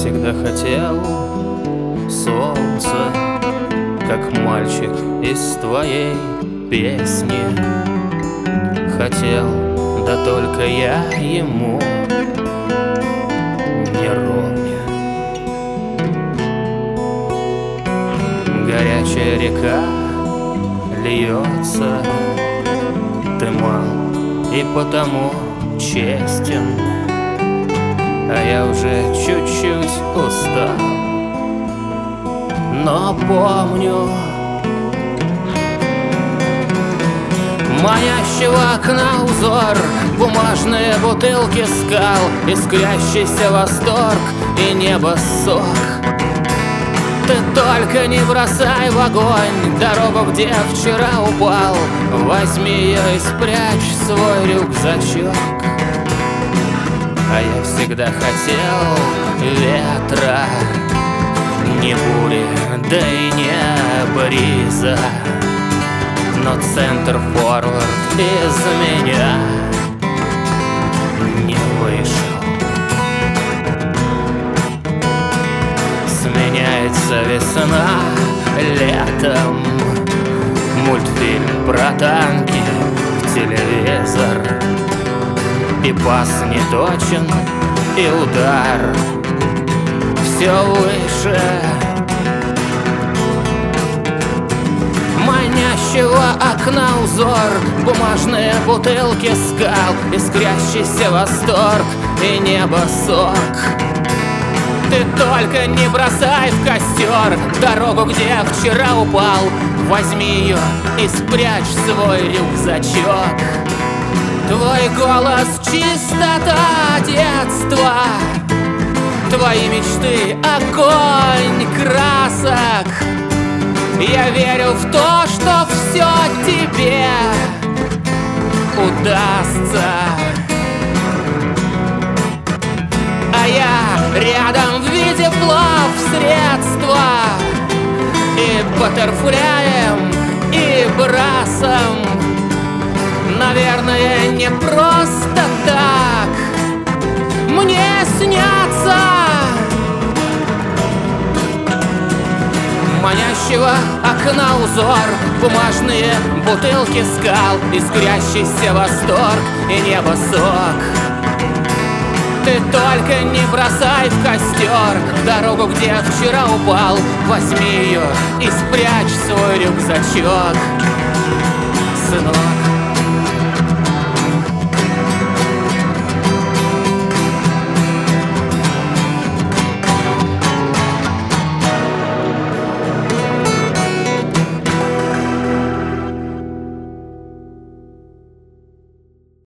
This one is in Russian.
всегда хотел солнце, как мальчик из твоей песни. Хотел, да только я ему не ровня. Горячая река льется, ты мал и потому честен, а я уже чуть-чуть устал, но помню манящего окна узор, бумажные бутылки скал, искрящийся восторг и небо сок. Ты только не бросай в огонь дорогу, где вчера упал. Возьми ее и спрячь в свой рюкзачок. А я всегда хотел ветра, не бури, да и не бриза, но центр-форвард из меня не вышел. Сменяется весна летом, мультфильм про танки, телевизор, и пас не точен, и удар все выше. Манящего окна узор, бумажные бутылки скал, искрящийся восторг и небо сок. Ты только не бросай в костер дорогу, где вчера упал. Возьми ее и спрячь в свой рюкзачок. Твой голос — чистота детства, твои мечты — огонь красок. Я верю в то, что все тебе удастся. А я рядом в виде плавсредства и баттерфляем, и брасом. Наверное, не просто так мне снятся манящего окна узор, бумажные бутылки скал, искрящийся восторг и небо сок. Ты только не бросай в костер дорогу, где вчера упал. Возьми ее и спрячь в свой рюкзачок, сынок.